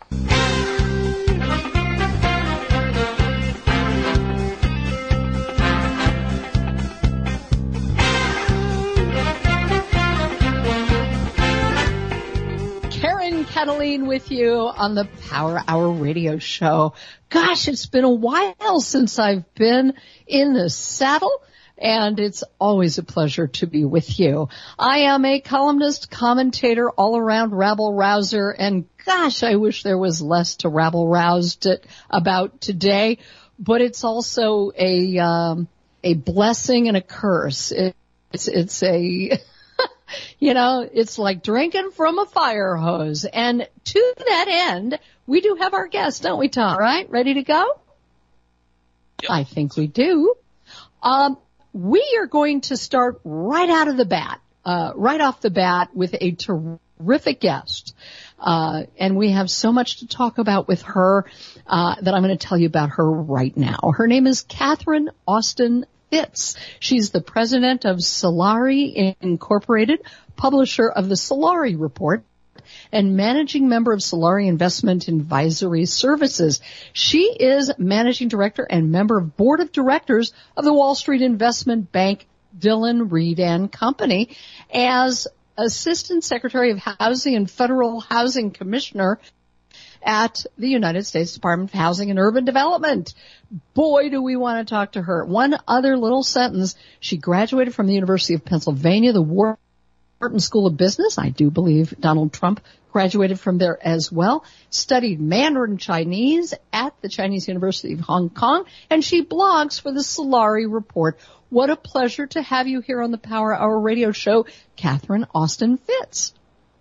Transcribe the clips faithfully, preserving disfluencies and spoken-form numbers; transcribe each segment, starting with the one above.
Cataline with you on the Power Hour radio show. Gosh, it's been a while since I've been in the saddle, and it's always a pleasure to be with you. I am a columnist, commentator, all-around rabble-rouser, and gosh, I wish there was less to rabble-rouse about today, but it's also a um, a blessing and a curse. It, it's, it's a... You know, it's like drinking from a fire hose. And to that end, we do have our guest, don't we, Tom? Right? Ready to go? Yep. I think we do. Um, we are going to start right out of the bat, uh, right off the bat with a terrific guest. Uh, and we have so much to talk about with her uh, that I'm going to tell you about her right now. Her name is Catherine Austin Fitts. She's the president of Solari Incorporated, publisher of the Solari Report, and managing member of Solari Investment Advisory Services. She is managing director and member of board of directors of the Wall Street Investment Bank, Dillon Read and Company. As assistant secretary of housing and federal housing commissioner at the United States Department of Housing and Urban Development. Boy, do we want to talk to her. One other little sentence. She graduated from the University of Pennsylvania, the Wharton School of Business. I do believe Donald Trump graduated from there as well. Studied Mandarin Chinese at the Chinese University of Hong Kong, and she blogs for the Solari Report. What a pleasure to have you here on the Power Hour radio show, Catherine Austin Fitts.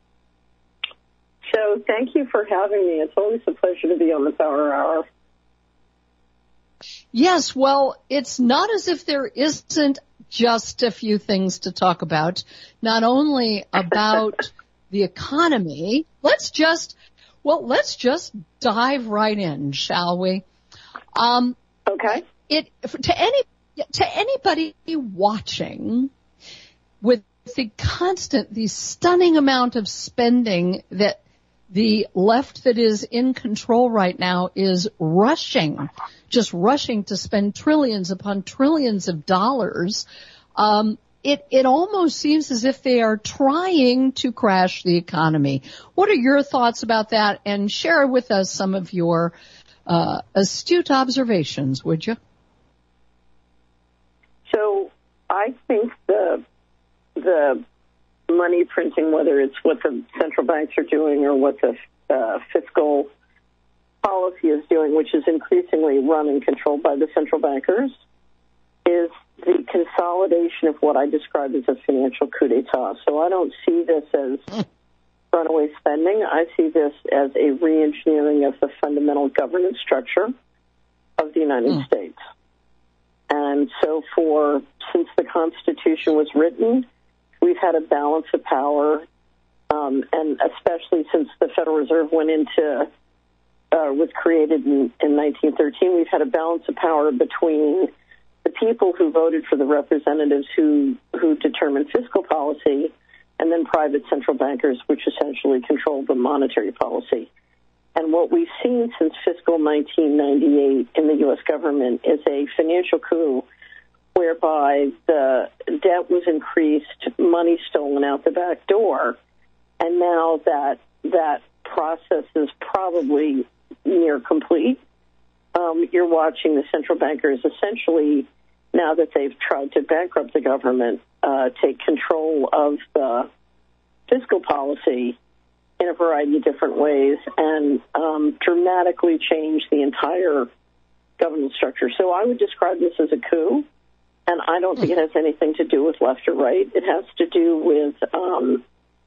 So thank you for having me. It's always a pleasure to be on the Power Hour. Yes, well, it's not as if there isn't just a few things to talk about, not only about the economy. Let's just, well, let's just dive right in, shall we? Um, okay. It to any to anybody watching, with the constant, the stunning amount of spending that the left that is in control right now is rushing, just rushing to spend trillions upon trillions of dollars. Um, it, it almost seems as if they are trying to crash the economy. What are your thoughts about that? And share with us some of your uh, astute observations, would you? So I think the the money printing, whether it's what the central banks are doing or what the uh, fiscal policy is doing, which is increasingly run and controlled by the central bankers, is the consolidation of what I describe as a financial coup d'etat. So I don't see this as runaway spending. I see this as a re-engineering of the fundamental governance structure of the United mm. States. And so for, since the Constitution was written, we've had a balance of power, um, and especially since the Federal Reserve went into, uh, was created in, in nineteen thirteen, we've had a balance of power between the people who voted for the representatives who, who determined fiscal policy and then private central bankers, which essentially controlled the monetary policy. And what we've seen since fiscal nineteen ninety-eight in the U S government is a financial coup whereby the debt was increased, money stolen out the back door, and now that that process is probably near complete. Um, you're watching the central bankers essentially, now that they've tried to bankrupt the government, uh, take control of the fiscal policy in a variety of different ways and um, dramatically change the entire governance structure. So I would describe this as a coup. And I don't think it has anything to do with left or right. It has to do with um,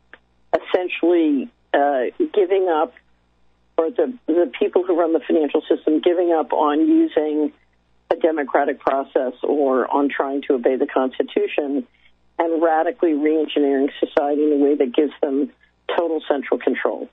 essentially uh, giving up, or the, the people who run the financial system giving up on using a democratic process or on trying to obey the Constitution and radically re-engineering society in a way that gives them total central control.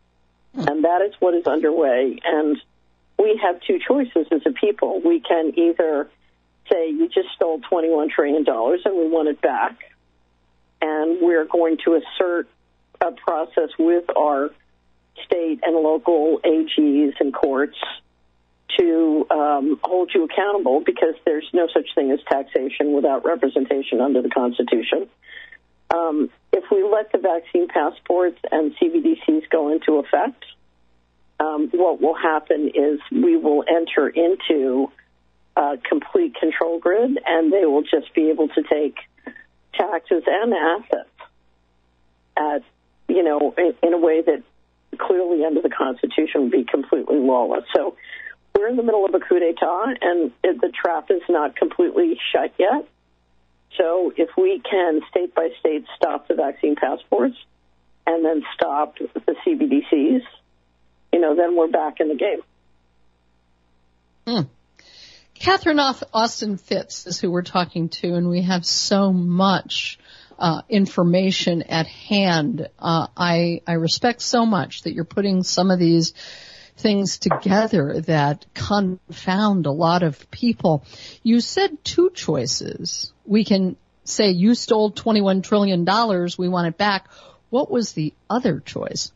And that is what is underway. And we have two choices as a people. We can either say, you just stole twenty-one trillion dollars and we want it back, and we're going to assert a process with our state and local A Gs and courts to um, hold you accountable, because there's no such thing as taxation without representation under the Constitution. Um, if we let the vaccine passports and C B D Cs go into effect, um, what will happen is we will enter into a complete control grid, and they will just be able to take taxes and assets at, you know, in, in a way that clearly under the Constitution would be completely lawless. So we're in the middle of a coup d'etat, and the trap is not completely shut yet. So if we can, state by state, stop the vaccine passports and then stop the C B D Cs, you know, then we're back in the game. Hmm. Catherine Austin Fitts is who we're talking to, and we have so much uh, information at hand. Uh, I, I respect so much that you're putting some of these things together that confound a lot of people. You said two choices. We can say you stole twenty-one trillion dollars, we want it back. What was the other choice?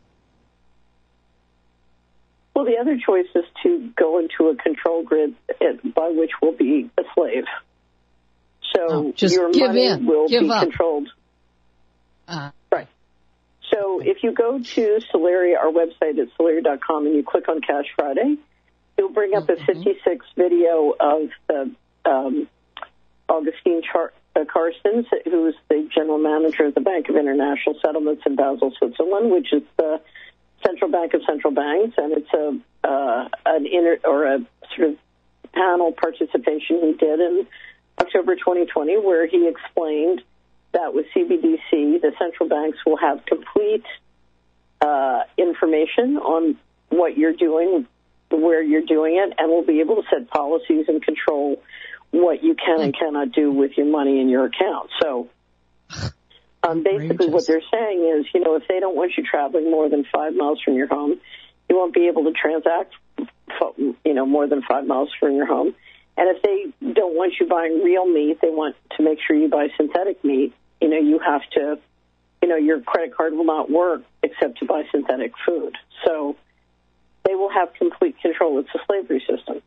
Well, the other choice is to go into a control grid by which we'll be a slave. So oh, just your give money in. will give be up. controlled. Uh, right. So if you go to Solari, our website at solari dot com, and you click on Cash Friday, it'll bring up mm-hmm. a fifty-six video of the um, Augustine Char- uh, Carstens, who's the general manager of the Bank of International Settlements in Basel, Switzerland, which is the central bank of central banks, and it's a uh, an inter or a sort of panel participation he did in October twenty twenty, where he explained that with C B D C, the central banks will have complete uh, information on what you're doing, where you're doing it, and will be able to set policies and control what you can and cannot do with your money in your account. So um, basically what they're saying is, you know, if they don't want you traveling more than five miles from your home, you won't be able to transact, you know, more than five miles from your home. And if they don't want you buying real meat, they want to make sure you buy synthetic meat, you know, you have to, you know, your credit card will not work except to buy synthetic food. So they will have complete control. It's a slavery system.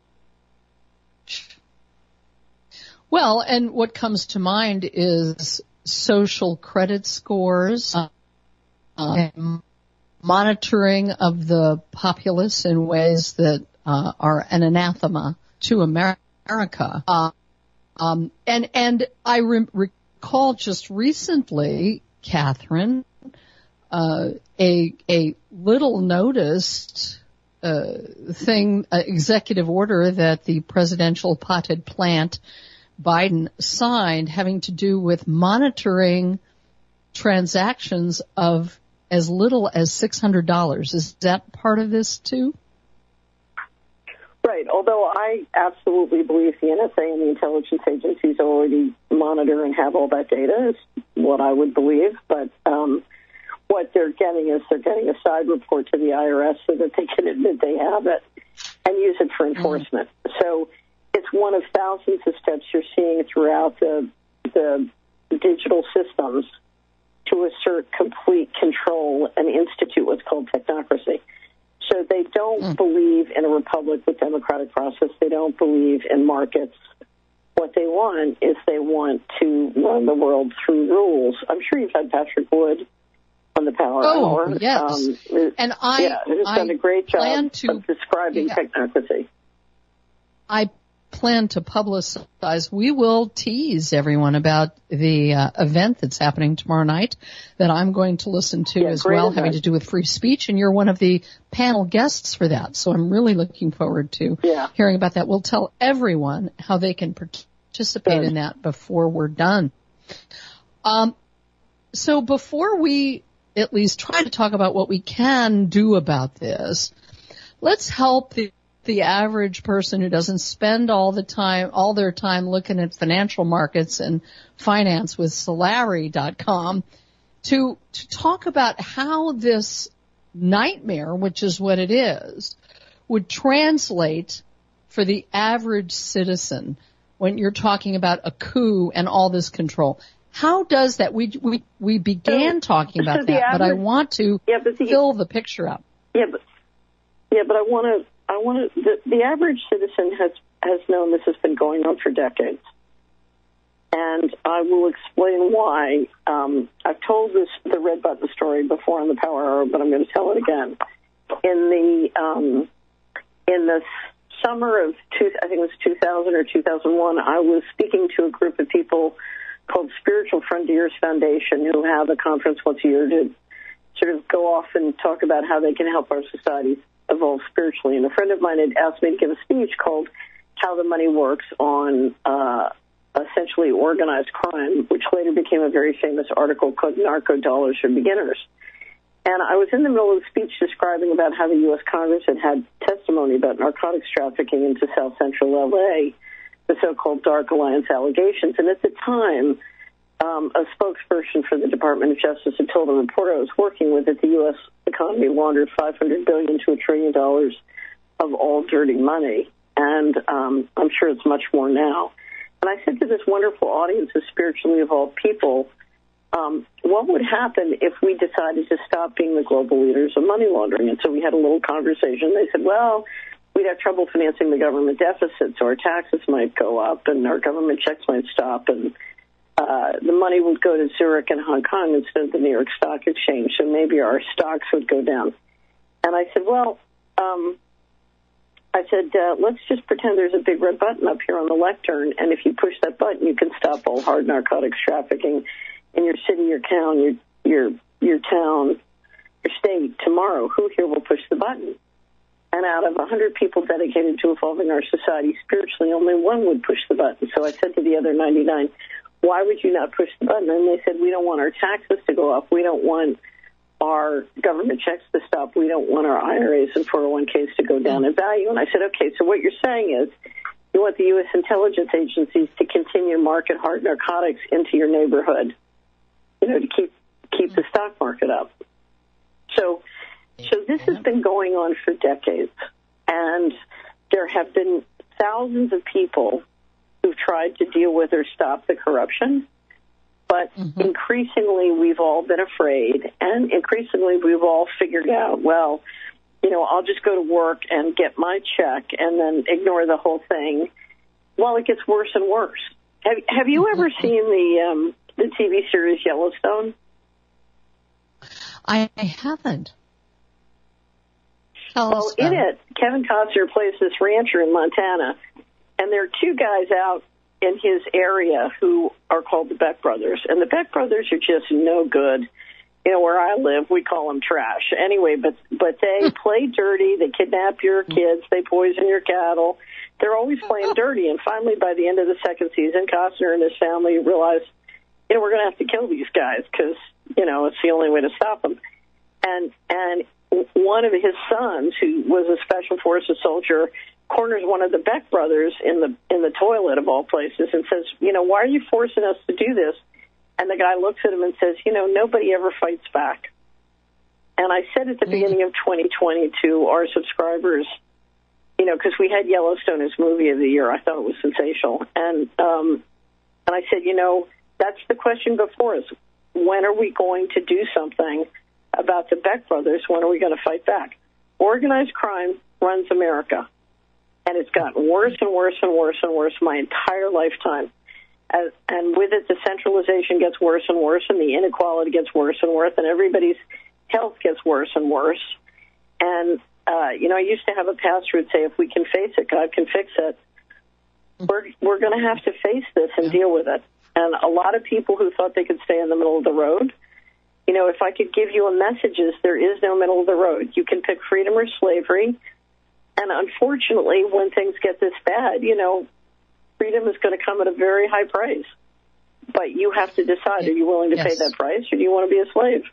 Well, and what comes to mind is social credit scores, uh, and monitoring of the populace in ways that uh, are an anathema to America. America. Uh, um, and, and I re- recall just recently, Catherine, uh, a, a little noticed, uh, thing, uh, executive order that the presidential potted plant Biden signed having to do with monitoring transactions of as little as six hundred dollars. Is that part of this too? Right, although I absolutely believe the N S A and the intelligence agencies already monitor and have all that data is what I would believe. But um, what they're getting is they're getting a side report to the I R S so that they can admit they have it and use it for enforcement. Mm-hmm. So it's one of thousands of steps you're seeing throughout the, the digital systems to assert complete control and institute what's called technocracy. So they don't mm. believe in a republic with democratic process. They don't believe in markets. What they want is they want to run the world through rules. I'm sure you've had Patrick Wood on the Power oh, Hour. Yes. Um, and I, yeah, he's I done a great job to, of describing yeah. technocracy. I plan to publicize. We will tease everyone about the uh, event that's happening tomorrow night that I'm going to listen to yeah, as well, event. having to do with free speech, and you're one of the panel guests for that. So I'm really looking forward to yeah. hearing about that. We'll tell everyone how they can participate Good. in that before we're done. Um, so before we at least try to talk about what we can do about this, let's help the the average person who doesn't spend all the time, all their time looking at financial markets and finance with Solari dot com to, to talk about how this nightmare, which is what it is, would translate for the average citizen when you're talking about a coup and all this control. How does that, we, we, we began so, talking about so that, average, but I want to yeah, but the, fill the picture up. Yeah, but yeah, but I want to. I want to. The, the average citizen has has known this has been going on for decades, and I will explain why. Um, I've told this the red button story before on the Power Hour, but I'm going to tell it again. In the um, in the summer of two, I think it was two thousand or two thousand one, I was speaking to a group of people called Spiritual Frontiers Foundation, who have a conference once a year to sort of go off and talk about how they can help our societies evolve spiritually. And a friend of mine had asked me to give a speech called How the Money Works on uh, essentially organized crime, which later became a very famous article called Narco Dollars for Beginners. And I was in the middle of the speech describing about how the U S Congress had had testimony about narcotics trafficking into South Central L A, the so-called Dark Alliance allegations. And at the time, um, a spokesperson for the Department of Justice had told a reporter I was working with that the U S economy laundered five hundred billion dollars to a trillion dollars of all dirty money. And um, I'm sure it's much more now. And I said to this wonderful audience of spiritually evolved people, Um, what would happen if we decided to stop being the global leaders of money laundering? And so we had a little conversation. They said, well, we'd have trouble financing the government deficit, so our taxes might go up and our government checks might stop, and uh, the money would go to Zurich and Hong Kong instead of the New York Stock Exchange, so maybe our stocks would go down. And I said, well, um, I said, uh, let's just pretend there's a big red button up here on the lectern, and if you push that button, you can stop all hard narcotics trafficking in your city, your town, your your your town, your state tomorrow. Who here will push the button? And out of one hundred people dedicated to evolving our society spiritually, only one would push the button. So I said to the other ninety-nine, why would you not push the button? And they said, we don't want our taxes to go up. We don't want our government checks to stop. We don't want our I R As and four oh one Ks to go down in value. And I said, okay, so what you're saying is you want the U S intelligence agencies to continue market hard narcotics into your neighborhood, you know, to keep keep the stock market up. So, so this has been going on for decades, and there have been thousands of people who've tried to deal with or stop the corruption, but mm-hmm. increasingly we've all been afraid, and increasingly we've all figured out, well, you know, I'll just go to work and get my check and then ignore the whole thing. Well, it gets worse and worse. Have, have you ever seen the... Um, the T V series Yellowstone? I haven't. Tell well, us in it, Kevin Costner plays this rancher in Montana, and there are two guys out in his area who are called the Beck brothers, and the Beck brothers are just no good. You know, where I live, we call them trash. Anyway, but but they play dirty, they kidnap your kids, they poison your cattle. They're always playing dirty, and finally, by the end of the second season, Costner and his family realized, you know, we're going to have to kill these guys because, you know, it's the only way to stop them. And and one of his sons, who was a special forces soldier, corners one of the Beck brothers in the in the toilet of all places and says, you know, why are you forcing us to do this? And the guy looks at him and says, you know, nobody ever fights back. And I said at the mm-hmm. beginning of twenty twenty to our subscribers, you know, because we had Yellowstone as movie of the year. I thought it was sensational. And um, and I said, you know, that's the question before us. When are we going to do something about the Beck brothers? When are we going to fight back? Organized crime runs America, and it's gotten worse and worse and worse and worse my entire lifetime. As, and with it, the centralization gets worse and worse, and the inequality gets worse and worse, and everybody's health gets worse and worse. And, uh, you know, I used to have a pastor who'd say, if we can face it, God can fix it. We're, we're going to have to face this and deal with it. And a lot of people who thought they could stay in the middle of the road, you know, if I could give you a message, is there is no middle of the road. You can pick freedom or slavery. And unfortunately, when things get this bad, you know, freedom is going to come at a very high price. But you have to decide, are you willing to yes. pay that price, or do you want to be a slave?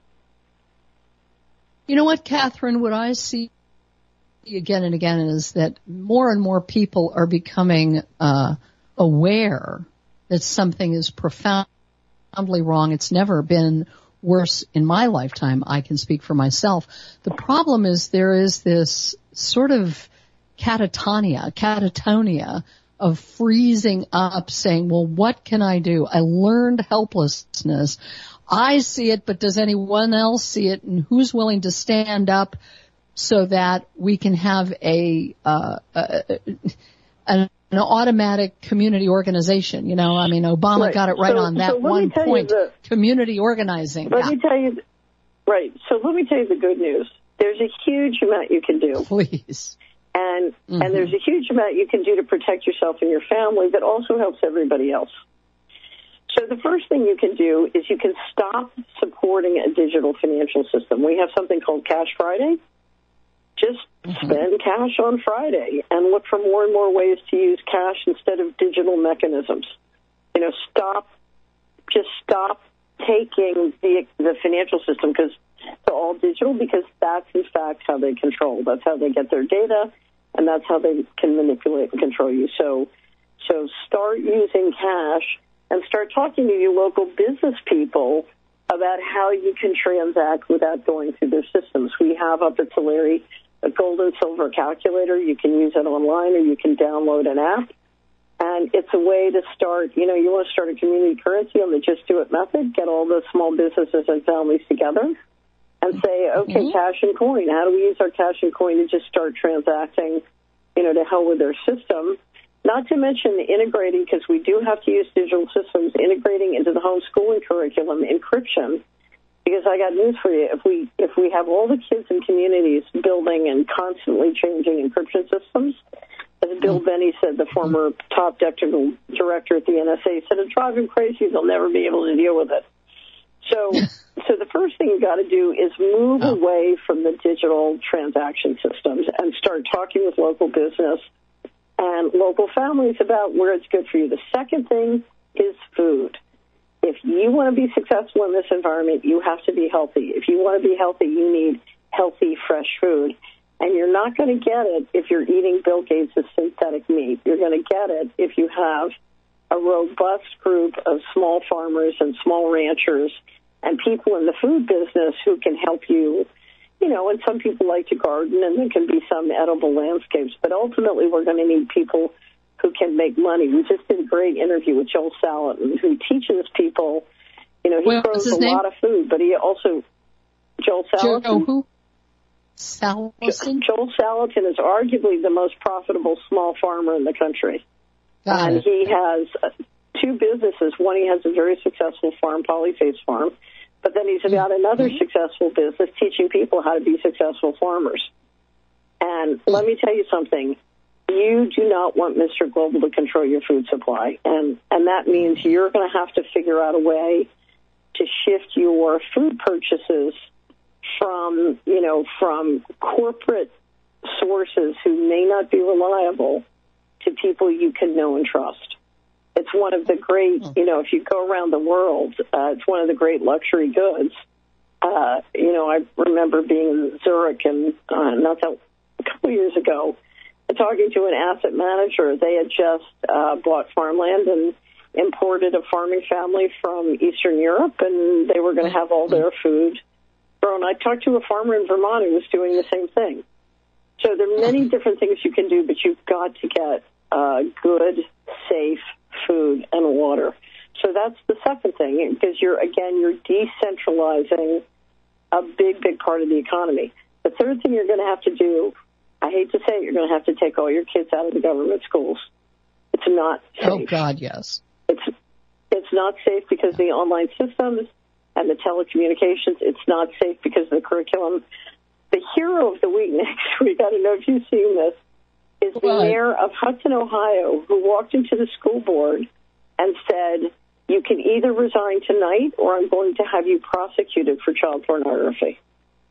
You know what, Catherine, what I see again and again is that more and more people are becoming uh, aware that something is profoundly wrong. It's never been worse in my lifetime. I can speak for myself. The problem is there is this sort of catatonia, catatonia of freezing up, saying, well, what can I do? I learned helplessness. I see it, but does anyone else see it? And who's willing to stand up so that we can have a, uh, a, an, an automatic community organization. You know, I mean, Obama right. got it right so, on that so one point. The, community organizing. Let yeah. me tell you, right. So let me tell you the good news. There's a huge amount you can do. Please. And mm-hmm. and there's a huge amount you can do to protect yourself and your family that also helps everybody else. So the first thing you can do is you can stop supporting a digital financial system. We have something called Cash Friday. Just mm-hmm. spend cash on Friday and look for more and more ways to use cash instead of digital mechanisms. You know, stop, just stop taking the the financial system because to all digital because that's in fact how they control. That's how they get their data, and that's how they can manipulate and control you. So, so start using cash and start talking to your local business people about how you can transact without going through their systems. We have up at Tulare a gold and silver calculator. You can use it online or you can download an app. And it's a way to start, you know, you want to start a community currency on the Just Do It method, get all the small businesses and families together and say, okay, mm-hmm. cash and coin. How do we use our cash and coin to just start transacting, you know, to hell with their system? Not to mention integrating, because we do have to use digital systems, integrating into the homeschooling curriculum encryption. Because I got news for you. If we if we have all the kids in communities building and constantly changing encryption systems, as Bill Benny said, the former top technical director at the N S A, said, it'll drive him crazy. They'll never be able to deal with it. So so the first thing you got to do is move oh. away from the digital transaction systems and start talking with local business and local families about where it's good for you. The second thing is food. If you want to be successful in this environment, you have to be healthy. If you want to be healthy, you need healthy, fresh food. And you're not going to get it if you're eating Bill Gates' synthetic meat. You're going to get it if you have a robust group of small farmers and small ranchers and people in the food business who can help you. You know, and some people like to garden, and there can be some edible landscapes. But ultimately, we're going to need people who can make money. We just did a great interview with Joel Salatin, who teaches people, you know, he well, grows a name? lot of food, but he also, Joel Salatin. Joel who? Salatin? Joel Salatin is arguably the most profitable small farmer in the country. Got and it. he has uh, two businesses. One, he has a very successful farm, Polyface Farm, but then he's got another mm-hmm. successful business teaching people how to be successful farmers. And let me tell you something. You do not want Mister Global to control your food supply. And, and that means you're going to have to figure out a way to shift your food purchases from, you know, from corporate sources who may not be reliable to people you can know and trust. It's one of the great, you know, if you go around the world, uh, it's one of the great luxury goods. Uh, you know, I remember being in Zurich and uh, not that a couple years ago, talking to an asset manager. They had just uh, bought farmland and imported a farming family from Eastern Europe, and they were going to have all their food grown. I talked to a farmer in Vermont who was doing the same thing. So there are many different things you can do, but you've got to get uh, good, safe food and water. So that's the second thing, because you're, again, you're decentralizing a big, big part of the economy. The third thing you're going to have to do, I hate to say it, you're going to have to take all your kids out of the government schools. It's not safe. Oh, God, yes. It's it's not safe because of the online systems and the telecommunications. It's not safe because of the curriculum. The hero of the week next week, I don't know if you've seen this, is the what? mayor of Hudson, Ohio, who walked into the school board and said, you can either resign tonight or I'm going to have you prosecuted for child pornography.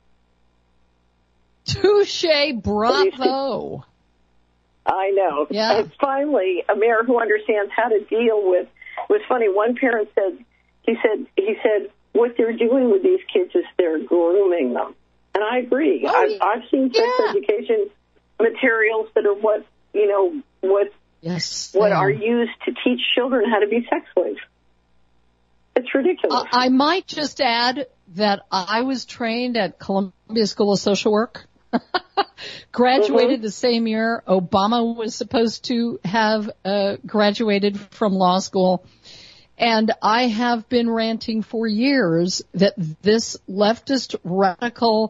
Touche, bravo. I know. Yeah. And finally, a mayor who understands how to deal with, it was funny, one parent said, he said, he said, what they're doing with these kids is they're grooming them. And I agree. Oh, I've, I've seen sex yeah. education materials that are what, you know, what, yes, what are used to teach children how to be sex slaves. It's ridiculous. Uh, I might just add that I was trained at Columbia School of Social Work. Graduated mm-hmm. the same year Obama was supposed to have uh, graduated from law school. And I have been ranting for years that this leftist radical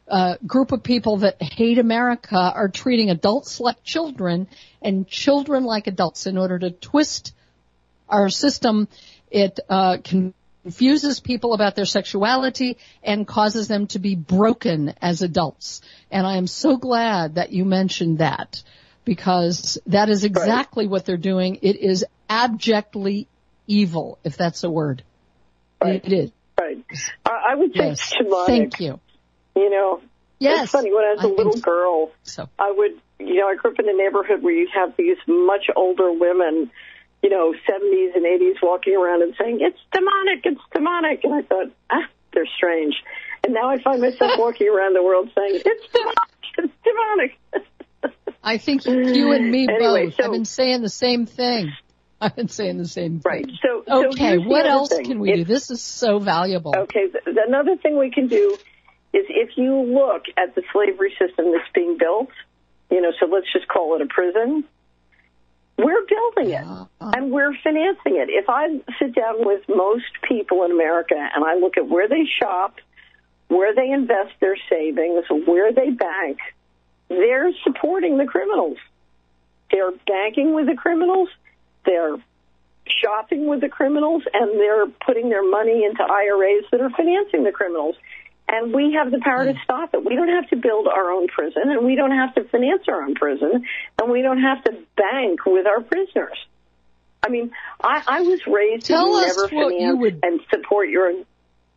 uh, group of people that hate America are treating adults like children and children like adults in order to twist our system. It uh, confuses people about their sexuality and causes them to be broken as adults. And I am so glad that you mentioned that, because that is exactly right. what they're doing. It is abjectly evil, if that's a word. Right. It is. Right. I would say yes. demonic. Thank you. You know, yes. It's funny, when I was a I little girl, so. I would, you know, I grew up in a neighborhood where you'd have these much older women, you know, seventies and eighties, walking around and saying, it's demonic, it's demonic. And I thought, ah, they're strange. And now I find myself walking around the world saying, it's demonic, it's demonic. I think you and me anyway, both so, have been saying the same thing. I've been saying the same thing. Right. So, okay, so what else thing. can we if, do? This is so valuable. Okay, th- another thing we can do is if you look at the slavery system that's being built, you know, so let's just call it a prison, we're building it, uh, uh, and we're financing it. If I sit down with most people in America and I look at where they shop, where they invest their savings, where they bank, they're supporting the criminals. They're banking with the criminals. They're shopping with the criminals, and they're putting their money into I R As that are financing the criminals. And we have the power to stop it. We don't have to build our own prison, and we don't have to finance our own prison, and we don't have to bank with our prisoners. I mean, I, I was raised Tell to us never what finance you would... and support your own.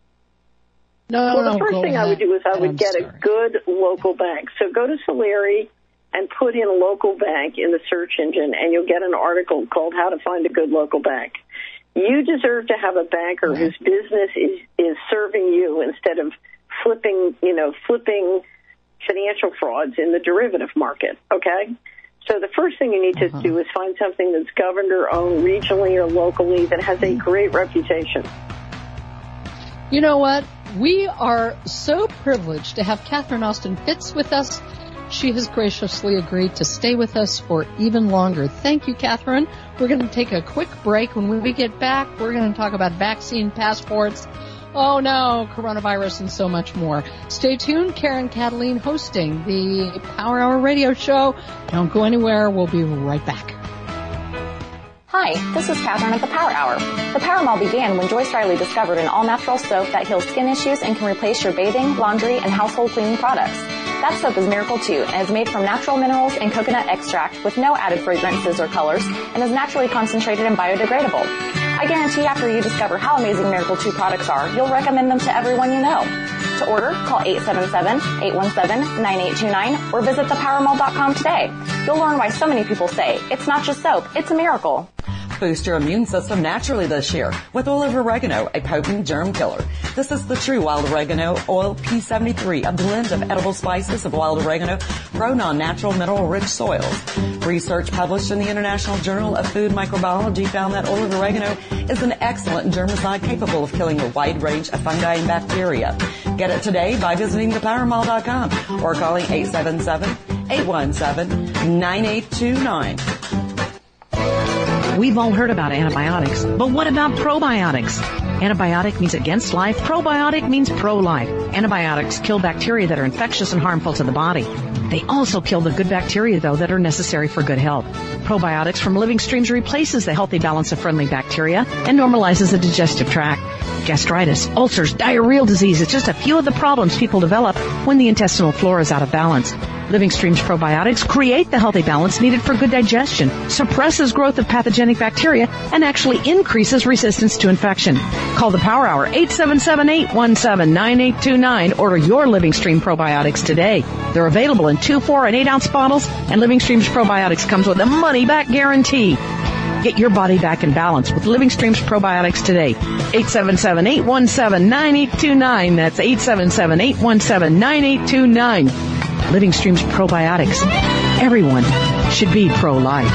No, well, no, the first go thing ahead. I would do is I would I'm get sorry. a good local bank. So go to Solari and put in local bank in the search engine, and you'll get an article called How to Find a Good Local Bank. You deserve to have a banker right. whose business is, is serving you instead of flipping, you know, flipping financial frauds in the derivative market, okay? So the first thing you need to uh-huh. do is find something that's governed or owned regionally or locally that has a great reputation. You know what? We are so privileged to have Catherine Austin Fitts with us. She has graciously agreed to stay with us for even longer. Thank you, Catherine. We're going to take a quick break. When we get back, we're going to talk about vaccine passports. Oh, no, coronavirus and so much more. Stay tuned. Karen Cataline hosting the Power Hour radio show. Don't go anywhere. We'll be right back. Hi, this is Catherine at the Power Hour. The Power Mall began when Joyce Riley discovered an all-natural soap that heals skin issues and can replace your bathing, laundry, and household cleaning products. That soap is Miracle two and is made from natural minerals and coconut extract with no added fragrances or colors and is naturally concentrated and biodegradable. I guarantee after you discover how amazing Miracle two products are, you'll recommend them to everyone you know. To order, call eight seven seven, eight one seven, nine eight two nine or visit the power mall dot com today. You'll learn why so many people say, it's not just soap, it's a miracle. Boost your immune system naturally this year with oil of oregano, a potent germ killer. This is the true wild oregano oil P seventy-three, a blend of edible spices of wild oregano grown on natural mineral-rich soils. Research published in the International Journal of Food Microbiology found that oil of oregano is an excellent germicide capable of killing a wide range of fungi and bacteria. Get it today by visiting the power mall dot com or calling eight seven seven, eight one seven, nine eight two nine. We've all heard about antibiotics, but what about probiotics? Antibiotic means against life. Probiotic means pro-life. Antibiotics kill bacteria that are infectious and harmful to the body. They also kill the good bacteria, though, that are necessary for good health. Probiotics from Living Streams replaces the healthy balance of friendly bacteria and normalizes the digestive tract. Gastritis, ulcers, diarrheal disease is just a few of the problems people develop when the intestinal flora is out of balance. Living Streams probiotics create the healthy balance needed for good digestion, suppresses growth of pathogenic bacteria, and actually increases resistance to infection. Call the Power Hour, eight seven seven, eight one seven, nine eight two nine. Order your Living Stream probiotics today. They're available in two, four, and eight ounce bottles, and Living Streams probiotics comes with a money-back guarantee. Get your body back in balance with Living Streams probiotics today. eight seven seven, eight one seven, nine eight two nine. That's eight seven seven, eight one seven, nine eight two nine. Living Streams probiotics. Everyone should be pro-life.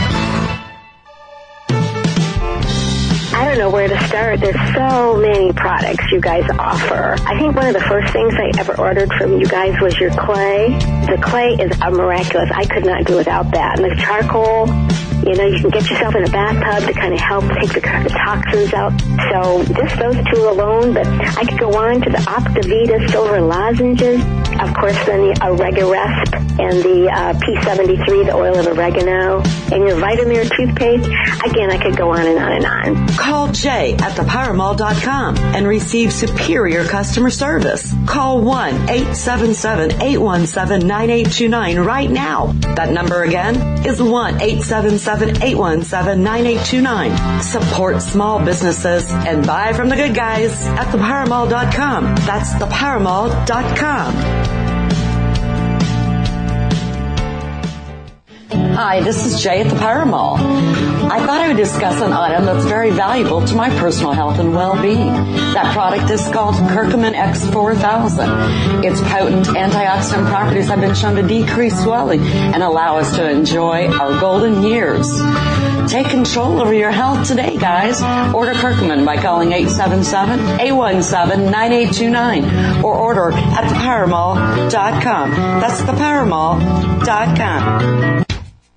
I don't know where to start. There's so many products you guys offer. I think one of the first things I ever ordered from you guys was your clay, the the clay is uh, miraculous. I could not do without that. And the charcoal, you know, you can get yourself in a bathtub to kind of help take the, the toxins out. So just those two alone, but I could go on to the Optivita silver lozenges. Of course, then the Oregarest and the uh, P seventy-three, the oil of oregano, and your Vitamir toothpaste. Again, I could go on and on and on. Call Jay at the power mall dot com and receive superior customer service. Call one eight seven seven, eight one seven, nine eight two nine right now. That number again is one eight seven seven, eight one seven, nine eight two nine. Support small businesses and buy from the good guys at the power mall dot com. That's the power mall dot com. Hi, this is Jay at the Power Mall. I thought I would discuss an item that's very valuable to my personal health and well-being. That product is called Curcumin X four thousand. Its potent antioxidant properties have been shown to decrease swelling and allow us to enjoy our golden years. Take control over your health today, guys. Order Curcumin by calling eight seven seven, eight one seven, nine eight two nine or order at the power mall dot com. That's the power mall dot com.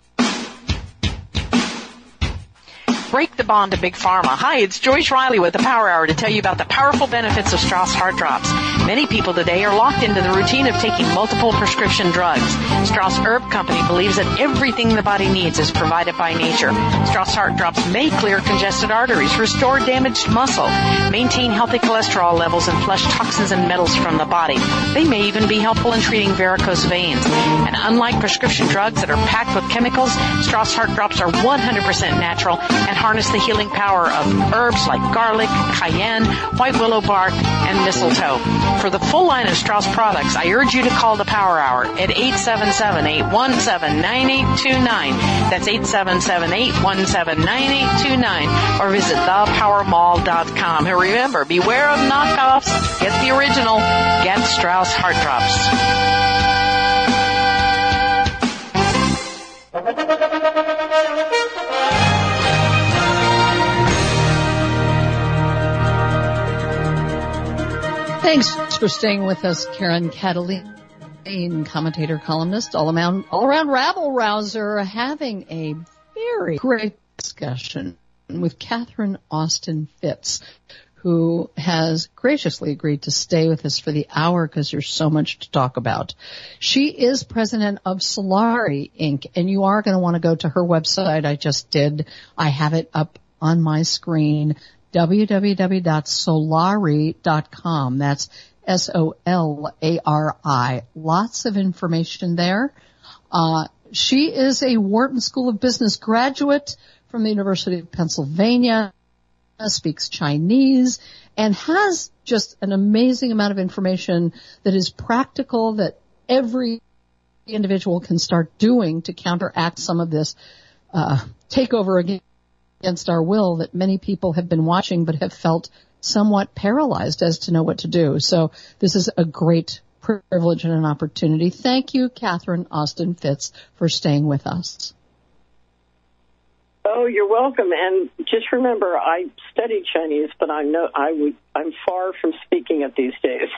Break the bond to Big Pharma. Hi, it's Joyce Riley with the Power Hour to tell you about the powerful benefits of Strauss Heart Drops. Many people today are locked into the routine of taking multiple prescription drugs. Strauss Herb Company believes that everything the body needs is provided by nature. Strauss Heart Drops may clear congested arteries, restore damaged muscle, maintain healthy cholesterol levels, and flush toxins and metals from the body. They may even be helpful in treating varicose veins. And unlike prescription drugs that are packed with chemicals, Strauss Heart Drops are one hundred percent natural and harness the healing power of herbs like garlic, cayenne, white willow bark, and mistletoe. For the full line of Strauss products, I urge you to call the Power Hour at eight seven seven, eight one seven, nine eight two nine. That's eight seven seven, eight one seven, nine eight two nine. Or visit the power mall dot com. And remember, beware of knockoffs. Get the original. Get Strauss Heart Drops. Thanks for staying with us, Karen Cataline, commentator, columnist, all around, all around rabble rouser, having a very great discussion with Catherine Austin Fitts, who has graciously agreed to stay with us for the hour because there's so much to talk about. She is president of Solari, Incorporated, and you are going to want to go to her website. I just did. I have it up on my screen. w w w dot solari dot com. That's S O L A R I. Lots of information there. Uh, she is a Wharton School of Business graduate from the University of Pennsylvania, speaks Chinese, and has just an amazing amount of information that is practical, that every individual can start doing to counteract some of this uh, takeover again. against our will that many people have been watching but have felt somewhat paralyzed as to know what to do. So this is a great privilege and an opportunity. Thank you, Catherine Austin Fitts, for staying with us. Oh, you're welcome. And just remember, I studied Chinese, but I'm no, I would, I'm far from speaking it these days.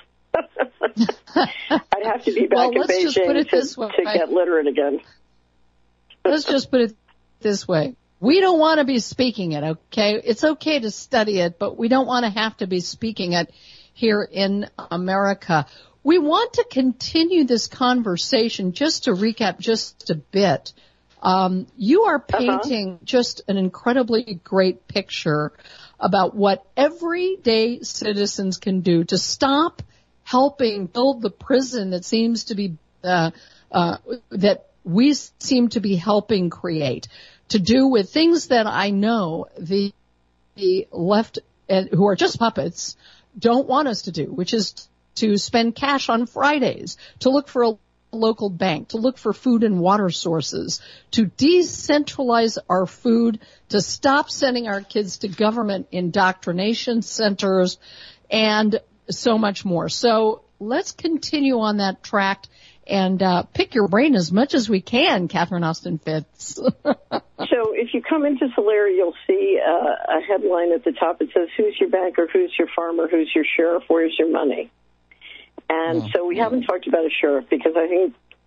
I'd have to be back well, in Beijing to, to get literate again. Let's just put it this way. We don't want to be speaking it, okay? It's okay to study it, but we don't want to have to be speaking it here in America. We want to continue this conversation. Just to recap just a bit, um, you are painting uh-huh. just an incredibly great picture about what everyday citizens can do to stop helping build the prison that seems to be uh, uh, that we seem to be helping create. To do with things that I know the, the left, and who are just puppets, don't want us to do, which is to spend cash on Fridays, to look for a local bank, to look for food and water sources, to decentralize our food, to stop sending our kids to government indoctrination centers, and so much more. So let's continue on that track and uh, pick your brain as much as we can, Catherine Austin Fitts. So if you come into Solari, you'll see uh, a headline at the top. It says, who's your banker, who's your farmer, who's your sheriff, where's your money? And oh, so we yeah. haven't talked about a sheriff because I think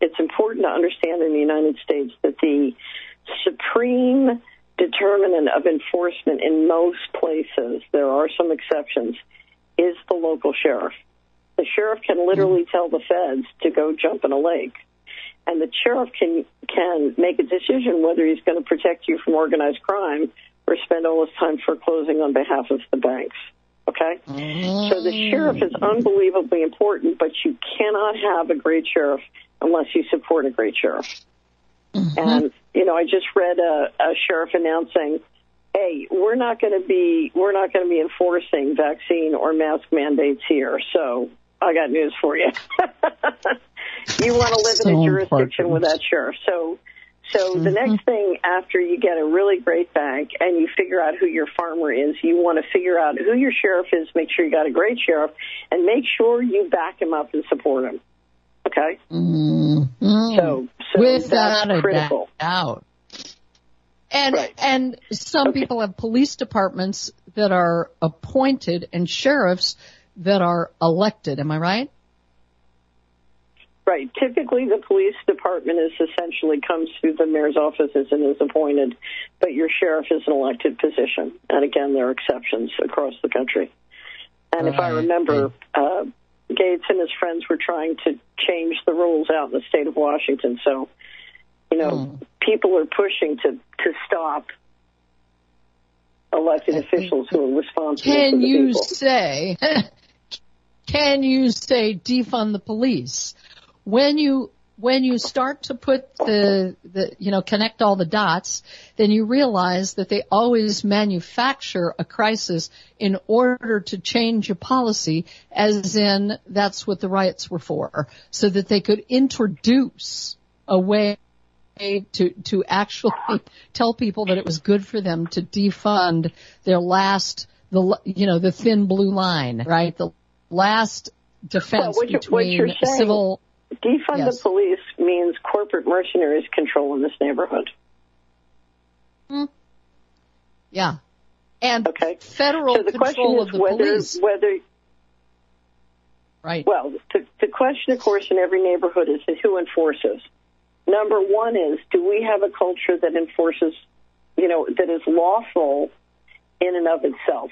it's important to understand in the United States that the supreme determinant of enforcement in most places, there are some exceptions, is the local sheriff. The sheriff can literally tell the feds to go jump in a lake. And the sheriff can can make a decision whether he's going to protect you from organized crime or spend all his time foreclosing on behalf of the banks. Okay? Mm. So the sheriff is unbelievably important, but you cannot have a great sheriff unless you support a great sheriff. Mm-hmm. And, you know, I just read a, a sheriff announcing, hey, we're not going to be we're not going to be enforcing vaccine or mask mandates here. So I got news for you. You want to live so in a jurisdiction important. with that sheriff. So so mm-hmm. the next thing after you get a really great bank and you figure out who your farmer is, you want to figure out who your sheriff is, make sure you got a great sheriff, and make sure you back him up and support him. Okay? Mm-hmm. So, so Without that's critical. a doubt. And, right. and some okay. people have police departments that are appointed and sheriffs that are elected. Am I right? Right. Typically, the police department is essentially comes through the mayor's offices and is appointed, but your sheriff is an elected position. And again, there are exceptions across the country. And right. if I remember, uh, Gates and his friends were trying to change the rules out in the state of Washington. So, you know, mm. people are pushing to, to stop elected officials who are responsible can for the you people. Say, can you say defund the police? When you when you start to put the, the, you know, connect all the dots, then you realize that they always manufacture a crisis in order to change a policy, as in that's what the riots were for, so that they could introduce a way to, to actually tell people that it was good for them to defund their last, the, you know, the thin blue line, right? The last defense well, what between what you're civil. Defund yes. the police means corporate mercenaries control in this neighborhood. Hmm. Yeah. And okay. federal so the control question is of the whether, police. Whether, right. Well, the, the question, of course, in every neighborhood is, is who enforces. Number one is, do we have a culture that enforces, you know, that is lawful in and of itself?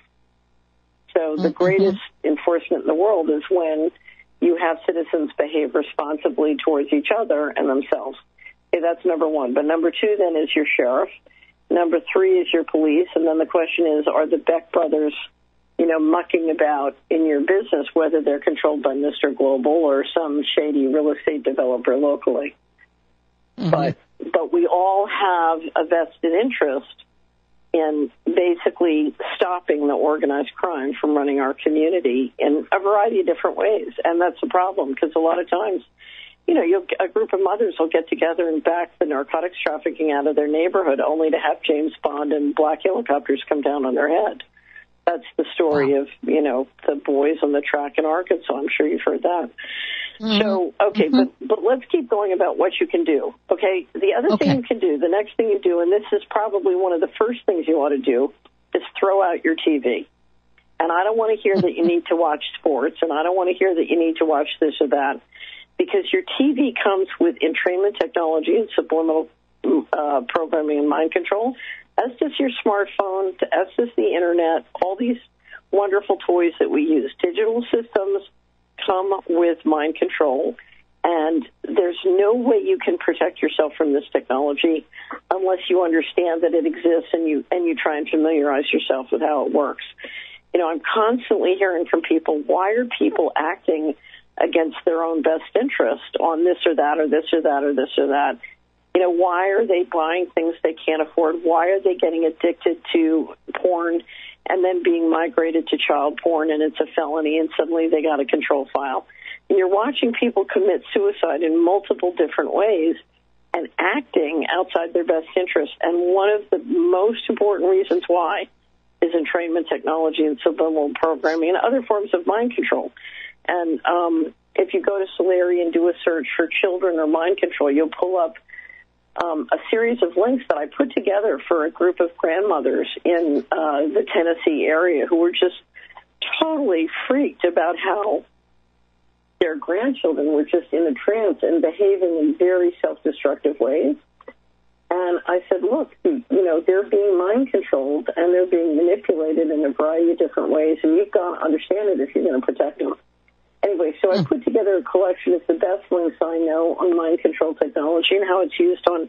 So the mm-hmm. greatest enforcement in the world is when you have citizens behave responsibly towards each other and themselves. Okay, that's number one. But number two then is your sheriff. Number three is your police. And then the question is, are the Beck brothers, you know, mucking about in your business, whether they're controlled by Mister Global or some shady real estate developer locally? Mm-hmm. But but we all have a vested interest in basically stopping the organized crime from running our community in a variety of different ways. And that's the problem, because a lot of times, you know, you'll, a group of mothers will get together and back the narcotics trafficking out of their neighborhood only to have James Bond and black helicopters come down on their head. That's the story wow. of, you know, the boys on the track in Arkansas. I'm sure you've heard that. Mm-hmm. So, okay, mm-hmm. but, but let's keep going about what you can do, okay? The other okay. thing you can do, the next thing you do, and this is probably one of the first things you ought to do, is throw out your T V. And I don't want to hear that you need to watch sports, and I don't want to hear that you need to watch this or that, because your T V comes with entrainment technology and subliminal uh, programming and mind control, as does your smartphone, as does the Internet, all these wonderful toys that we use. Digital systems come with mind control, and there's no way you can protect yourself from this technology unless you understand that it exists and you and you try and familiarize yourself with how it works. You know, I'm constantly hearing from people, why are people acting against their own best interest on this or that or this or that or this or that? You know, why are they buying things they can't afford? Why are they getting addicted to porn and then being migrated to child porn, and it's a felony, and suddenly they got a control file? And you're watching people commit suicide in multiple different ways and acting outside their best interest. And one of the most important reasons why is entrainment technology and subliminal programming and other forms of mind control. And um, if you go to Solari and do a search for children or mind control, you'll pull up Um, a series of links that I put together for a group of grandmothers in uh, the Tennessee area who were just totally freaked about how their grandchildren were just in a trance and behaving in very self-destructive ways. And I said, look, you know, they're being mind-controlled and they're being manipulated in a variety of different ways, and you've got to understand it if you're going to protect them. Anyway, so I put together a collection of the best links I know on mind control technology and how it's used on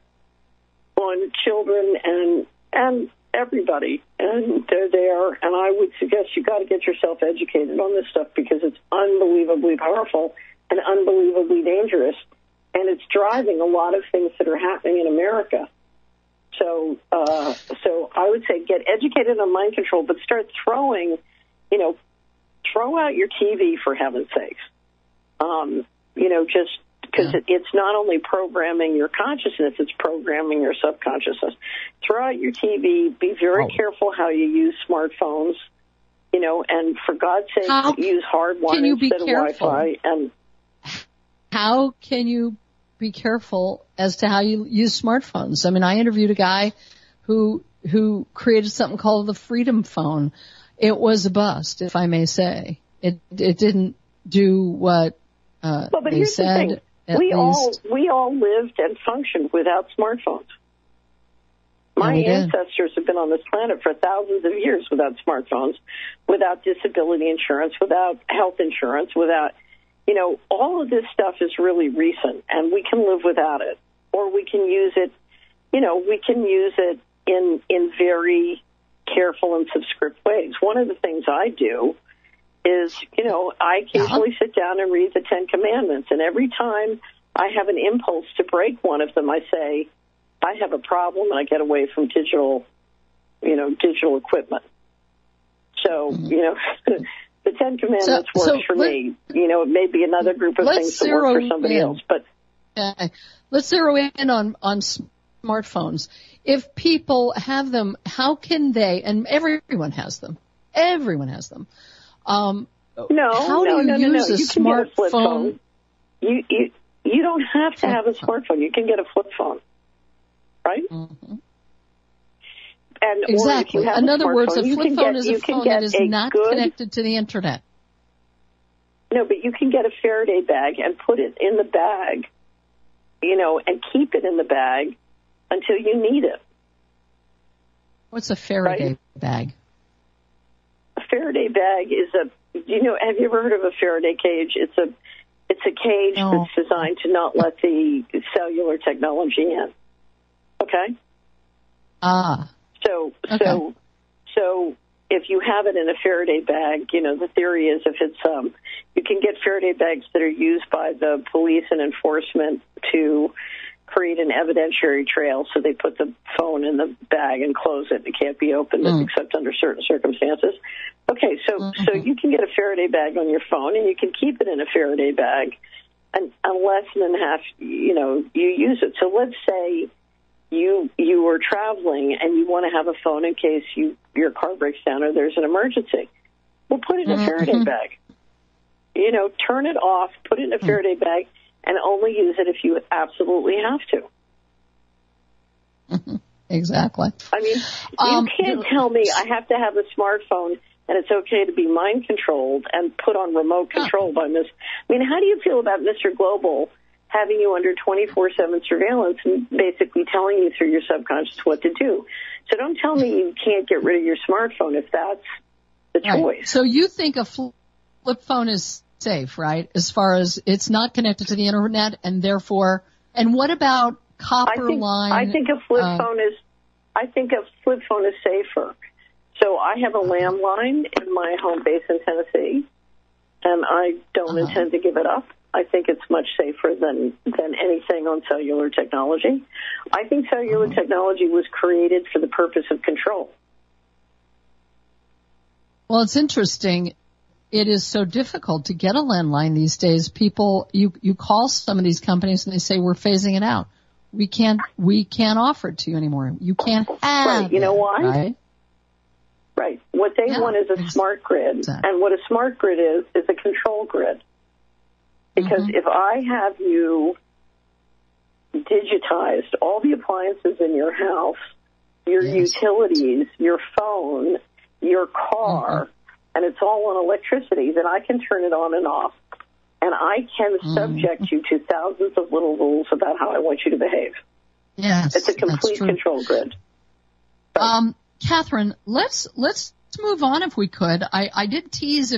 on children and and everybody. And they're there, and I would suggest you got to get yourself educated on this stuff because it's unbelievably powerful and unbelievably dangerous. And it's driving a lot of things that are happening in America. So, uh, so I would say get educated on mind control, but start throwing, you know, throw out your T V for heaven's sakes. Um, you know, just because yeah. it, it's not only programming your consciousness, it's programming your subconsciousness. Throw out your T V. Be very oh. careful how you use smartphones. You know, and for God's sake, how use hardwire instead of Wi-Fi. And how can you be careful as to how you use smartphones? I mean, I interviewed a guy who who created something called the Freedom Phone. It was a bust, if I may say. It it didn't do what uh, well, but they here's said. The thing. We least. all we all lived and functioned without smartphones. My yeah, ancestors have been on this planet for thousands of years without smartphones, without disability insurance, without health insurance, without, you know, all of this stuff is really recent, and we can live without it. Or we can use it, you know, we can use it in in very careful and subscript ways. One of the things I do is, you know, I occasionally sit down and read the Ten Commandments, and every time I have an impulse to break one of them, I say, I have a problem, and I get away from digital, you know, digital equipment. So, mm-hmm. you know, the Ten Commandments so, works so for me. You know, it may be another group of things that work for somebody in. else, but uh, let's zero in on on smartphones. If people have them, how can they? And everyone has them. Everyone has them. Um, no, how no, do you no, no, use no. a you can smartphone? Get a flip phone. You you you don't have to have a smartphone. You can get a flip phone, right? Mm-hmm. And exactly. Or if you have In a other words, a you flip can phone get, is a phone that is not good, connected to the internet. No, but you can get a Faraday bag and put it in the bag, you know, and keep it in the bag until you need it. What's a Faraday right? bag? A Faraday bag is a, you know, have you ever heard of a Faraday cage? It's a, it's a cage no. that's designed to not let the cellular technology in. Okay? Ah. So, okay. so, so if you have it in a Faraday bag, you know, the theory is if it's, um, you can get Faraday bags that are used by the police and enforcement to create an evidentiary trail. So they put the phone in the bag and close it. It can't be opened mm. except under certain circumstances. Okay, so mm-hmm. so you can get a Faraday bag on your phone, and you can keep it in a Faraday bag, and unless and half, you know, you use it. So let's say you you were traveling and you want to have a phone in case you your car breaks down or there's an emergency. Well, put it in a mm-hmm. Faraday bag. You know, turn it off, put it in a mm-hmm. Faraday bag, and only use it if you absolutely have to. Exactly. I mean, um, you can't tell me I have to have a smartphone and it's okay to be mind controlled and put on remote control by Miss. I mean, how do you feel about Mister Global having you under twenty-four seven surveillance and basically telling you through your subconscious what to do? So don't tell me you can't get rid of your smartphone if that's the choice. Right. So you think a flip phone is safe, right? As far as it's not connected to the internet, and therefore, and what about copper I think, line? I think a flip uh, phone is, I think a flip phone is safer. So I have a landline in my home base in Tennessee, and I don't uh-huh. intend to give it up. I think it's much safer than, than anything on cellular technology. I think cellular uh-huh. technology was created for the purpose of control. Well, it's interesting. It is so difficult to get a landline these days. People, you, you call some of these companies and they say, we're phasing it out. We can't, we can't offer it to you anymore. You can't have right. You know it, why? Right? Right. What they Yeah, want is a exactly. smart grid. And what a smart grid is, is a control grid. Because mm-hmm. if I have you digitized, all the appliances in your house, your yes. utilities, your phone, your car, mm-hmm. and it's all on electricity, then I can turn it on and off and I can mm. subject you to thousands of little rules about how I want you to behave. Yes, it's a complete control grid. So. Um, Catherine, let's let's move on if we could. I, I did tease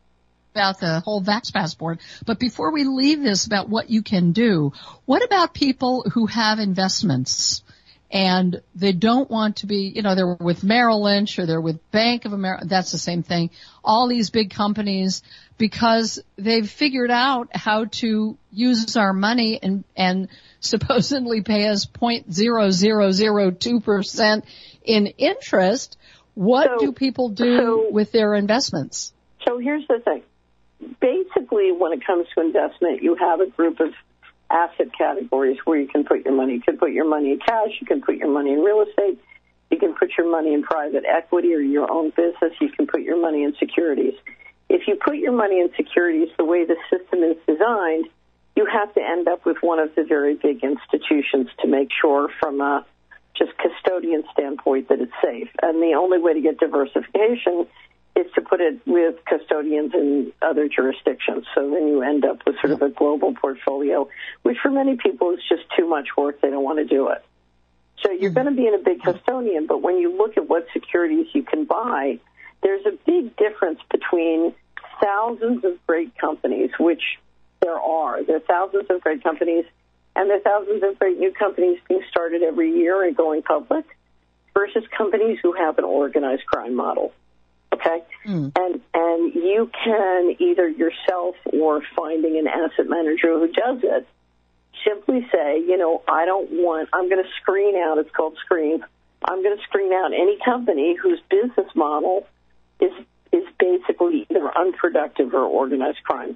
about the whole Vax Passport, but before we leave this about what you can do, what about people who have investments and they don't want to be, you know, they're with Merrill Lynch or they're with Bank of America, that's the same thing, all these big companies, because they've figured out how to use our money and, and supposedly pay us zero point zero zero zero two percent in interest. What so, do people do so, with their investments? So here's the thing. Basically, when it comes to investment, you have a group of asset categories where you can put your money. You can put your money in cash. You can put your money in real estate. You can put your money in private equity or your own business. You can put your money in securities. If you put your money in securities the way the system is designed, you have to end up with one of the very big institutions to make sure from a just custodian standpoint that it's safe. And the only way to get diversification is to put it with custodians in other jurisdictions. So then you end up with sort of a global portfolio, which for many people is just too much work. They don't want to do it. So you're going to be in a big custodian, but when you look at what securities you can buy, there's a big difference between thousands of great companies, which there are. There are thousands of great companies, and there are thousands of great new companies being started every year and going public, versus companies who have an organized crime model. Okay? Mm. And and you can either yourself or finding an asset manager who does it, simply say, you know, I don't want, I'm going to screen out, it's called screen, I'm going to screen out any company whose business model is is basically either unproductive or organized crime.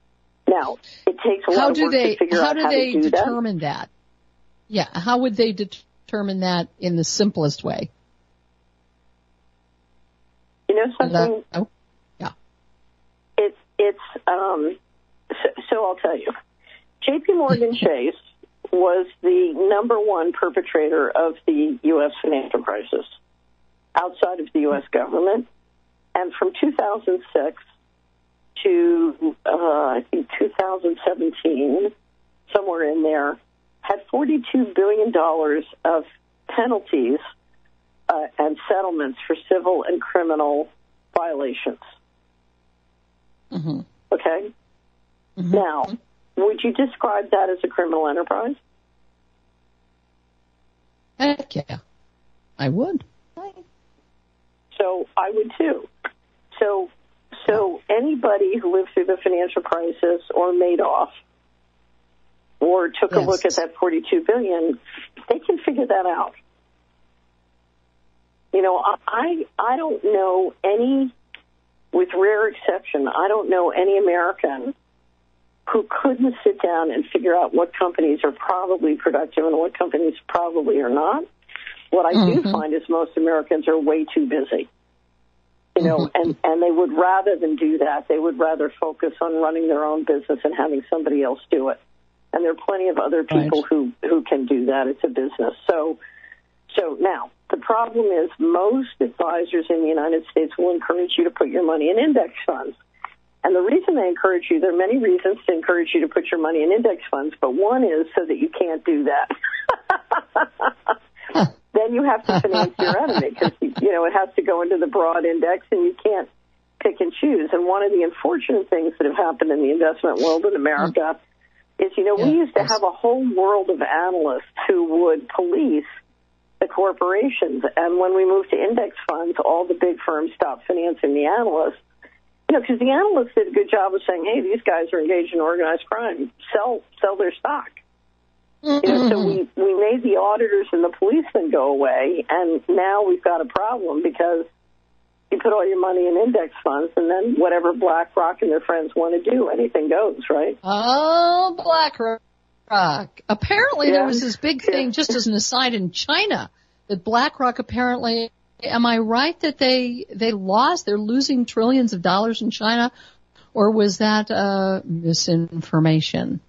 Now, it takes a lot how of work they, to figure how out do how they to do determine that. that? Yeah, how would they determine that in the simplest way? You know something? Oh, yeah. It, it's, um, so, so I'll tell you. J P Morgan Chase was the number one perpetrator of the U S financial crisis outside of the U S government. And from two thousand six to, uh, I think, two thousand seventeen, somewhere in there, had forty-two billion dollars of penalties uh, and settlements for civil and criminal violations. Mm-hmm. Okay? Mm-hmm. Now, would you describe that as a criminal enterprise? Heck yeah, I would. So I would too. So, so anybody who lived through the financial crisis or Madoff or took yes. a look at that forty-two billion dollars, they can figure that out. You know, I I don't know any, with rare exception, I don't know any American who couldn't sit down and figure out what companies are probably productive and what companies probably are not. What I mm-hmm. do find is most Americans are way too busy. You know, mm-hmm. and, and they would, rather than do that, they would rather focus on running their own business and having somebody else do it. And there are plenty of other people right. who, who can do that. It's a business. So, so now, the problem is most advisors in the United States will encourage you to put your money in index funds. And the reason they encourage you, there are many reasons to encourage you to put your money in index funds, but one is so that you can't do that. Then you have to finance your enemy because, you know, it has to go into the broad index and you can't pick and choose. And one of the unfortunate things that have happened in the investment world in America is, you know, yeah, we used to have a whole world of analysts who would police the corporations. And when we moved to index funds, all the big firms stopped financing the analysts. You know, because the analysts did a good job of saying, hey, these guys are engaged in organized crime. Sell sell their stock. Mm-hmm. You know, so we, we made the auditors and the policemen go away, and now we've got a problem because you put all your money in index funds, and then whatever BlackRock and their friends want to do, anything goes, right? Oh, BlackRock. Apparently yeah. there was this big thing, yeah. just as an aside, in China, that BlackRock apparently... Am I right that they they lost, they're losing trillions of dollars in China, or was that uh, misinformation?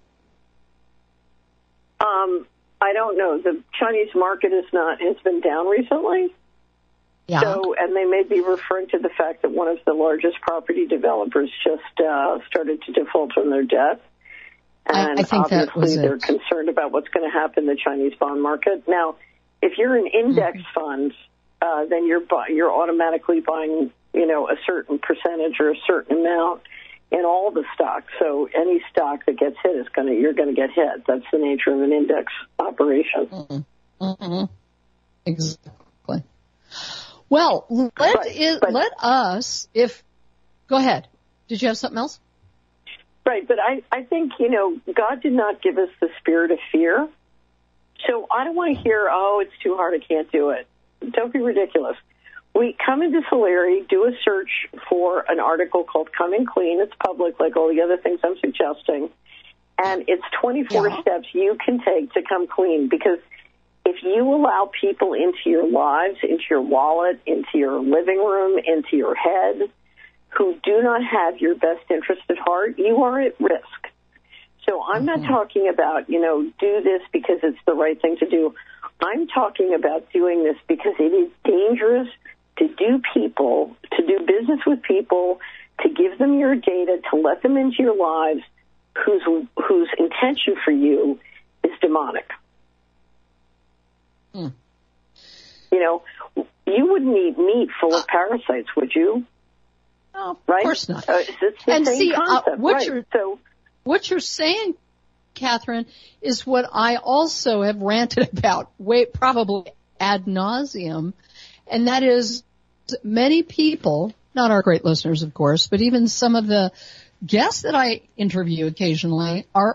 Um, I don't know. The Chinese market is not has been down recently. Yeah. So, and they may be referring to the fact that one of the largest property developers just uh, started to default on their debt. And I, I think that obviously was they're it. concerned about what's going to happen in the Chinese bond market. Now, if you're an index mm-hmm. fund, uh, then you're bu- you're automatically buying, you know, a certain percentage or a certain amount in all the stocks. So any stock that gets hit is going to you're going to get hit. That's the nature of an index operation. Mm-hmm. Mm-hmm. Exactly. Well, let but, it, but, let us. If go ahead. Did you have something else? Right, but I, I think, you know, God did not give us the spirit of fear. So I don't want to hear, oh, it's too hard, I can't do it. Don't be ridiculous. We come into Solari, do a search for an article called Coming Clean. It's public, like all the other things I'm suggesting. And it's twenty-four yeah. steps you can take to come clean. Because if you allow people into your lives, into your wallet, into your living room, into your head, who do not have your best interest at heart, you are at risk. So I'm mm-hmm. not talking about, you know, do this because it's the right thing to do. I'm talking about doing this because it is dangerous to do people, to do business with people, to give them your data, to let them into your lives whose whose intention for you is demonic. Mm. You know, you wouldn't eat meat full of parasites, would you? No, of right? course not. Uh, it's the and same see, concept, uh, what right? you're so, what you're saying, Catherine, is what I also have ranted about, way probably ad nauseum, and that is many people, not our great listeners, of course, but even some of the guests that I interview occasionally are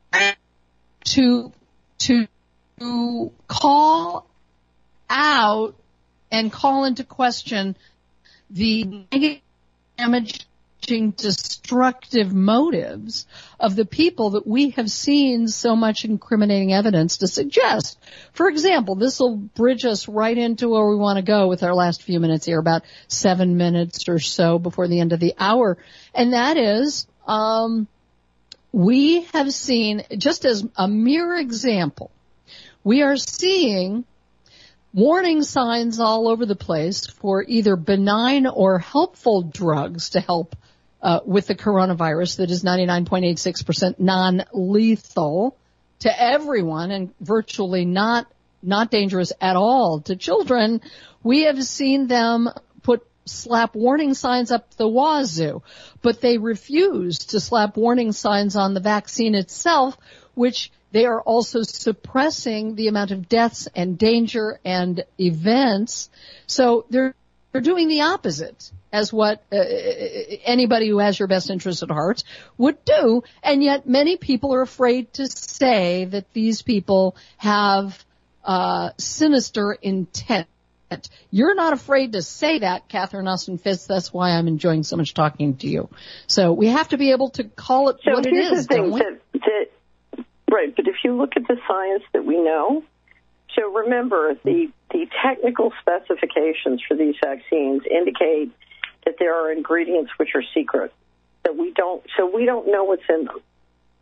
to to to call out and call into question the negative, damaging, destructive motives of the people that we have seen so much incriminating evidence to suggest. For example, this will bridge us right into where we want to go with our last few minutes here, about seven minutes or so before the end of the hour. And that is, um, we have seen, just as a mere example, we are seeing warning signs all over the place for either benign or helpful drugs to help uh, with the coronavirus that is ninety-nine point eight six percent non-lethal to everyone and virtually not not dangerous at all to children. We have seen them put slap warning signs up the wazoo, but they refuse to slap warning signs on the vaccine itself, which they are also suppressing the amount of deaths and danger and events. So they're they're doing the opposite as what uh, anybody who has your best interest at heart would do. And yet many people are afraid to say that these people have uh sinister intent. You're not afraid to say that, Catherine Austin Fitts. That's why I'm enjoying so much talking to you. So we have to be able to call it so what it is, the thing, don't we? That, that, right, but if you look at the science that we know, so remember, the, the technical specifications for these vaccines indicate that there are ingredients which are secret, that we don't, so we don't know what's in them.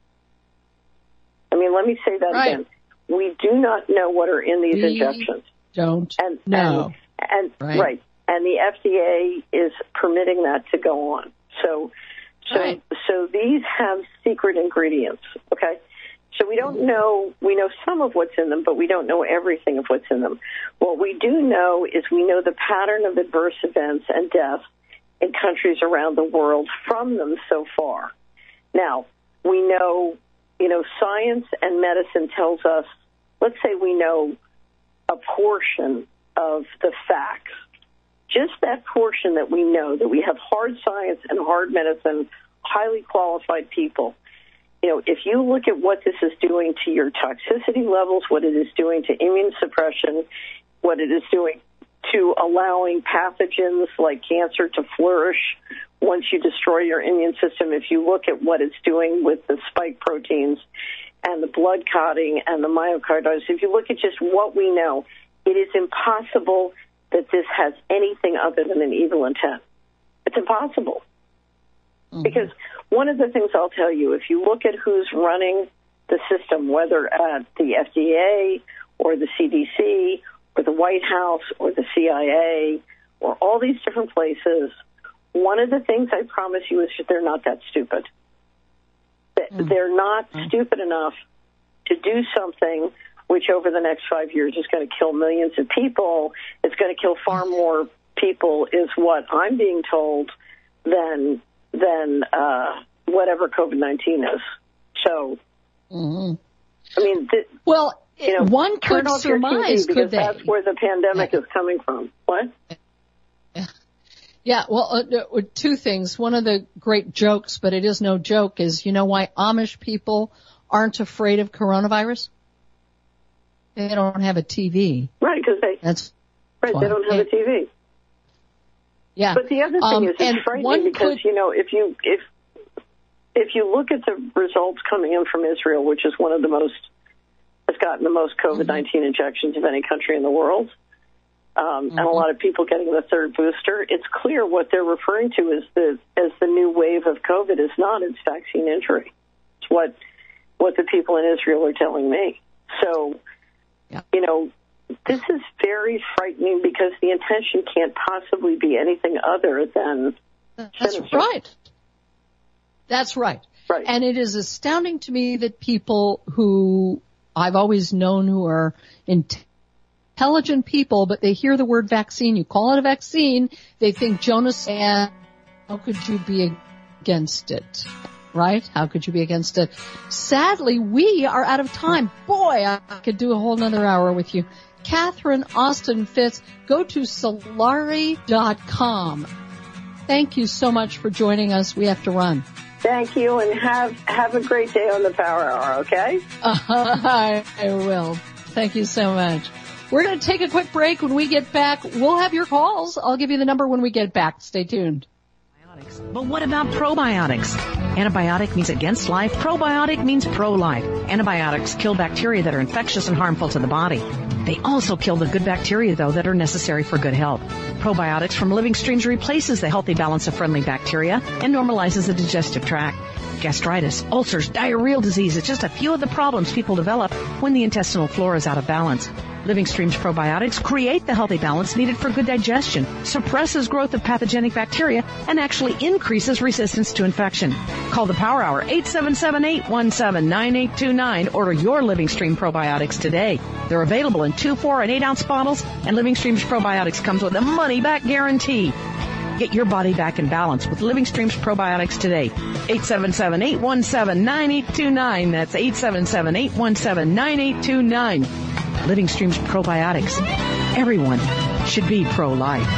I mean, let me say that right. again. We do not know what are in these we injections. Don't and, know. And, and right. right. And the F D A is permitting that to go on. So, so, right. so these have secret ingredients. Okay. So we don't know, we know some of what's in them, but we don't know everything of what's in them. What we do know is we know the pattern of adverse events and deaths in countries around the world from them so far. Now, we know, you know, science and medicine tells us, let's say we know a portion of the facts. Just that portion that we know, that we have hard science and hard medicine, highly qualified people. You know, if you look at what this is doing to your toxicity levels, what it is doing to immune suppression, what it is doing to allowing pathogens like cancer to flourish once you destroy your immune system, if you look at what it's doing with the spike proteins and the blood clotting and the myocarditis, if you look at just what we know, it is impossible that this has anything other than an evil intent. It's impossible. Mm-hmm. Because one of the things I'll tell you, if you look at who's running the system, whether at the F D A or the C D C or the White House or the C I A or all these different places, one of the things I promise you is that they're not that stupid. They're not stupid enough to do something which over the next five years is going to kill millions of people. It's going to kill far more people, is what I'm being told, than than uh, whatever COVID nineteen is. So, mm-hmm. I mean, th- well, you know, one could surmise, T V could because they? that's where the pandemic yeah. is coming from. What? Yeah, well, uh, two things. One of the great jokes, but it is no joke, is you know why Amish people aren't afraid of coronavirus? They don't have a T V. Right, because they that's right why. they don't have a T V. Yeah, but the other thing um, is it's frightening because could, you know if you if if you look at the results coming in from Israel, which is one of the most has gotten the most COVID nineteen mm-hmm. injections of any country in the world. Um, mm-hmm. And a lot of people getting the third booster. It's clear what they're referring to as the as the new wave of COVID is not. It's vaccine injury. It's what what the people in Israel are telling me. So, yeah. you know, this is very frightening because the intention can't possibly be anything other than That's sinister. right. That's right. Right. And it is astounding to me that people who I've always known who are intelligent intelligent people, but they hear the word vaccine. You call it a vaccine, they think Jonas, and how could you be against it? Right? How could you be against it? Sadly, we are out of time. Boy, I could do a whole nother hour with you. Catherine Austin Fitts, go to Solari dot com. Thank you so much for joining us. We have to run. Thank you, and have have a great day on the Power Hour, okay? Uh, I, I will. Thank you so much. We're going to take a quick break. When we get back, we'll have your calls. I'll give you the number when we get back. Stay tuned. But what about probiotics? Antibiotic means against life. Probiotic means pro-life. Antibiotics kill bacteria that are infectious and harmful to the body. They also kill the good bacteria, though, that are necessary for good health. Probiotics from Living Streams replaces the healthy balance of friendly bacteria and normalizes the digestive tract. Gastritis, ulcers, diarrheal disease, it's just a few of the problems people develop when the intestinal flora is out of balance. Living Streams probiotics create the healthy balance needed for good digestion, suppresses growth of pathogenic bacteria, and actually increases resistance to infection. Call the Power Hour, eight seven seven, eight one seven, nine eight two nine. Order your Living Stream probiotics today. They're available in two, four, and eight ounce bottles, and Living Streams probiotics comes with a money-back guarantee. Get your body back in balance with Living Streams probiotics today. eight seven seven, eight one seven, nine eight two nine. That's eight seven seven, eight one seven, nine eight two nine. Living Streams probiotics. Everyone should be pro-life.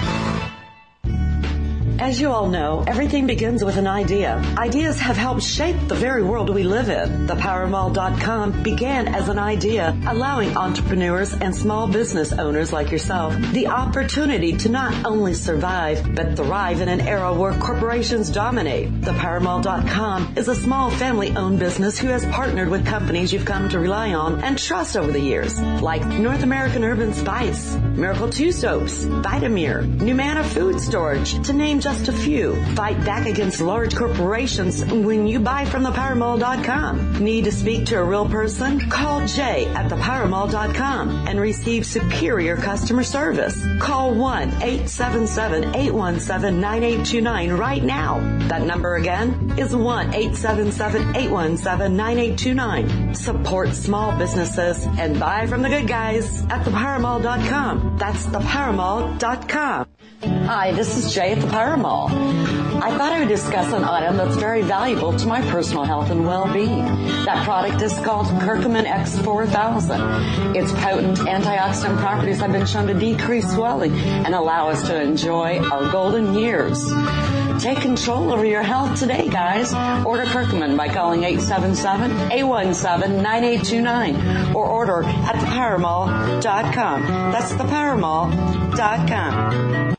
As you all know, everything begins with an idea. Ideas have helped shape the very world we live in. The Power Mall dot com began as an idea, allowing entrepreneurs and small business owners like yourself the opportunity to not only survive, but thrive in an era where corporations dominate. The Power Mall dot com is a small family-owned business who has partnered with companies you've come to rely on and trust over the years, like North American Urban Spice, Miracle two Soaps, Vitamir, Numana Food Storage, to name just Just a few. Fight back against large corporations when you buy from the Power Mall dot com. Need to speak to a real person? Call Jay at the Power Mall dot com and receive superior customer service. Call one, eight seven seven, eight one seven, nine eight two nine right now. That number again is one, eight seven seven, eight one seven, nine eight two nine. Support small businesses and buy from the good guys at the Power Mall dot com. That's the Power Mall dot com. Hi, this is Jay at the Power Mall. I thought I would discuss an item that's very valuable to my personal health and well-being. That product is called Curcumin X four thousand. Its potent antioxidant properties have been shown to decrease swelling and allow us to enjoy our golden years. Take control over your health today, guys. Order Curcumin by calling eight seven seven, eight one seven, nine eight two nine or order at the Power Mall dot com. That's the Power Mall dot com.